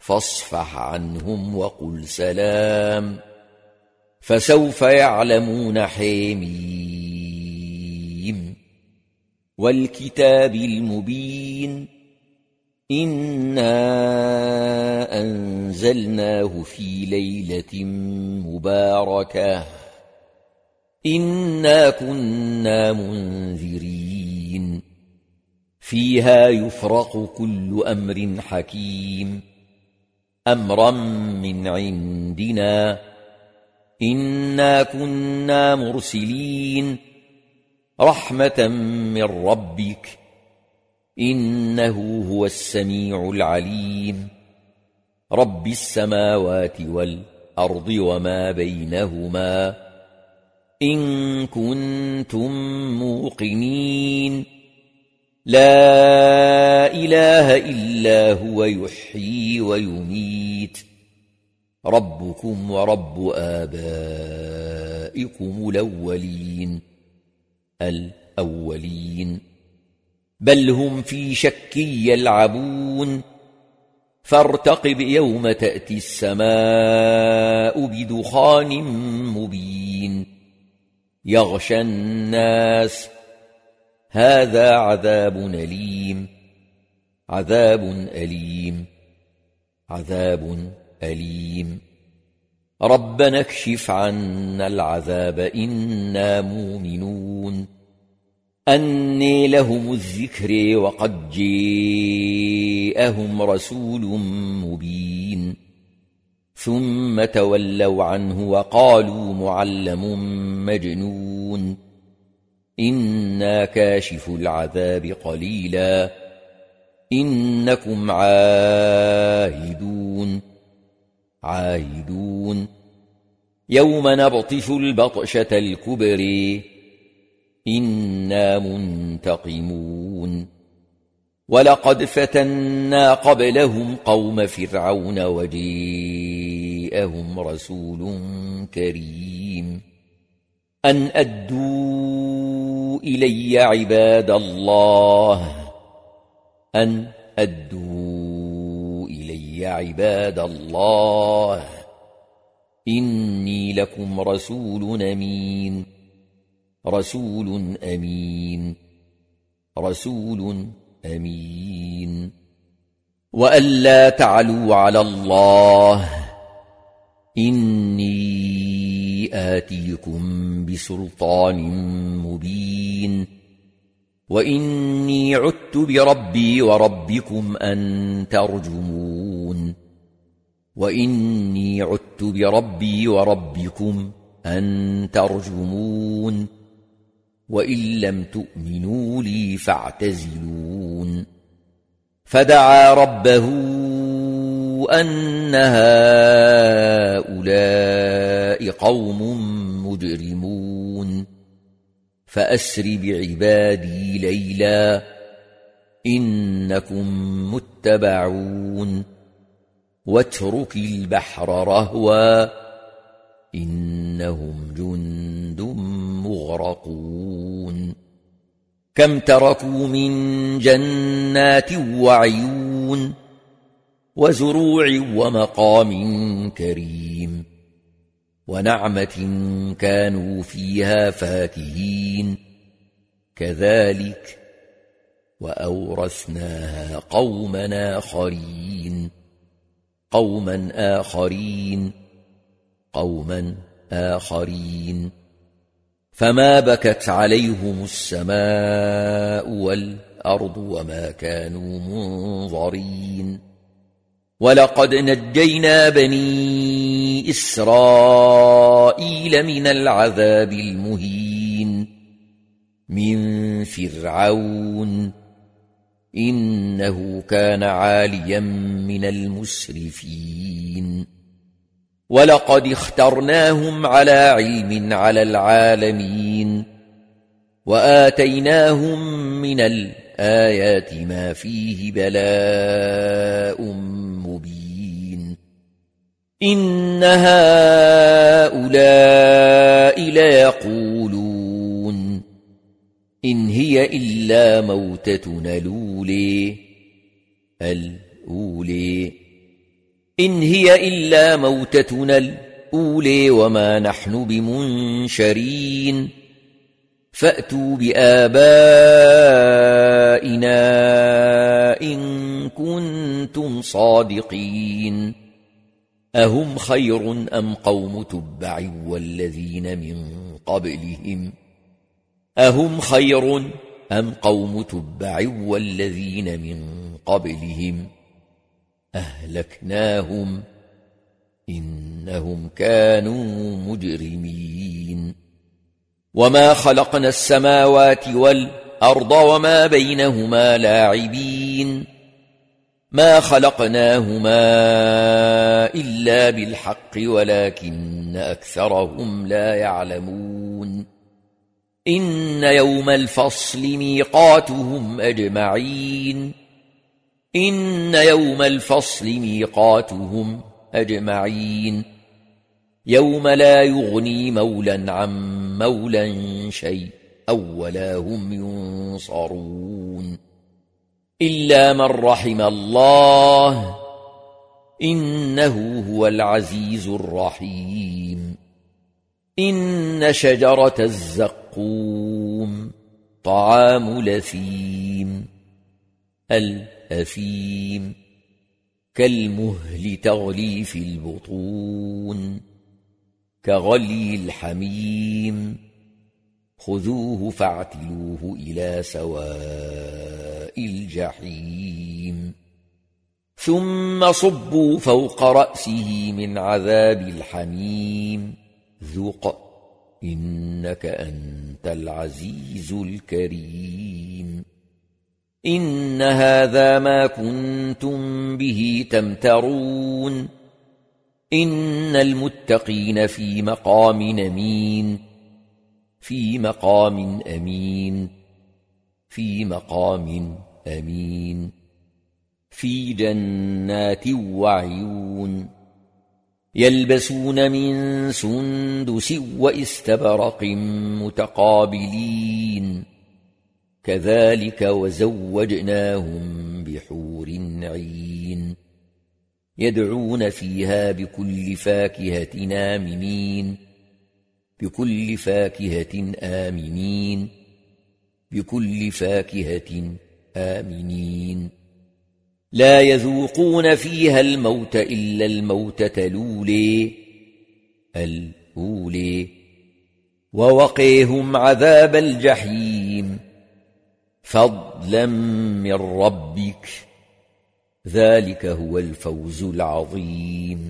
فاصفح عنهم وقل سلام فسوف يعلمون. حميم والكتاب المبين إنا أنزلناه في ليلة مباركة إنا كنا منذرين فيها يفرق كل أمر حكيم أمرا من عندنا إنا كنا مرسلين رحمة من ربك إنه هو السميع العليم رب السماوات والأرض وما بينهما إن كنتم موقنين لا إله إلا هو يحيي ويميت ربكم ورب آبائكم الأولين بل هم في شك يلعبون فارتقب يوم تأتي السماء بدخان مبين يغشى الناس هذا عذاب أليم عذاب أليم ربنا اكشف عنا العذاب إنا مؤمنون أني لهم الذكر وقد جاءهم رسول مبين ثم تولوا عنه وقالوا معلم مجنون إنا كاشف العذاب قليلا إنكم عاهدون يوم نبطش البطشة الكبرى إنا منتقمون ولقد فتنا قبلهم قوم فرعون وجاءهم رسول كريم أن أدوا إلي عباد الله إني لكم رسول أمين وأن لا تعلوا على الله إني آتيكم بسلطان مبين وإني عدت بربي وربكم أن ترجمون وإن لم تؤمنوا لي فاعتزلون فدعا ربه أن هؤلاء قوم مجرمون فأسر بعبادي ليلا إنكم متبعون واترك البحر رهوا إنهم جند مغرقون كم تركوا من جنات وعيون وزروع ومقام كريم ونعمة كانوا فيها فاكهين كذلك وأورثناها قوما آخرين فما بكت عليهم السماء والأرض وما كانوا منظرين ولقد نجينا بني إسرائيل من العذاب المهين من فرعون إنه كان عاليا من المسرفين ولقد اخترناهم على علم على العالمين وآتيناهم من الآيات ما فيه بلاء مبين إن هؤلاء ليقولون إن هي إلا موتتنا الأولى إن هي إلا موتتنا الأولى وما نحن بمنشرين فأتوا بآبائنا إن كنتم صادقين أهم خير أم قوم تبع والذين من قبلهم أهم خير أم قوم تبع والذين من قبلهم أهلكناهم إنهم كانوا مجرمين وما خلقنا السماوات والأرض وما بينهما لاعبين ما خلقناهما إلا بالحق ولكن أكثرهم لا يعلمون إن يوم الفصل ميقاتهم أجمعين إن يوم الفصل ميقاتهم أجمعين يوم لا يغني مولا عن مولا شيئا ولا هم ينصرون إلا من رحم الله إنه هو العزيز الرحيم إن شجرة الزقوم طعام الأثيم الأثيم كالمهل تغلي في البطون كغلي الحميم خذوه فاعتلوه إلى سواء الجحيم ثم صبوا فوق رأسه من عذاب الحميم ذق إنك أنت العزيز الكريم إن هذا ما كنتم به تمترون إن المتقين في مقام أمين في مقام أمين في مقام أمين في جنات وعيون يلبسون من سندس وإستبرق متقابلين كذلك وزوجناهم بحور عين يدعون فيها بكل فاكهة آمنين بكل فاكهة آمنين بكل فاكهة آمنين لا يذوقون فيها الموت إلا الموتة الأولى ووقيهم عذاب الجحيم فضلا من ربك ذلك هو الفوز العظيم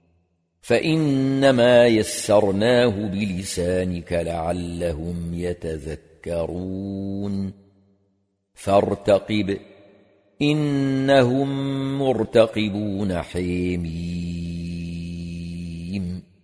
فإنما يسرناه بلسانك لعلهم يتذكرون فارتقب إنهم مرتقبون حميم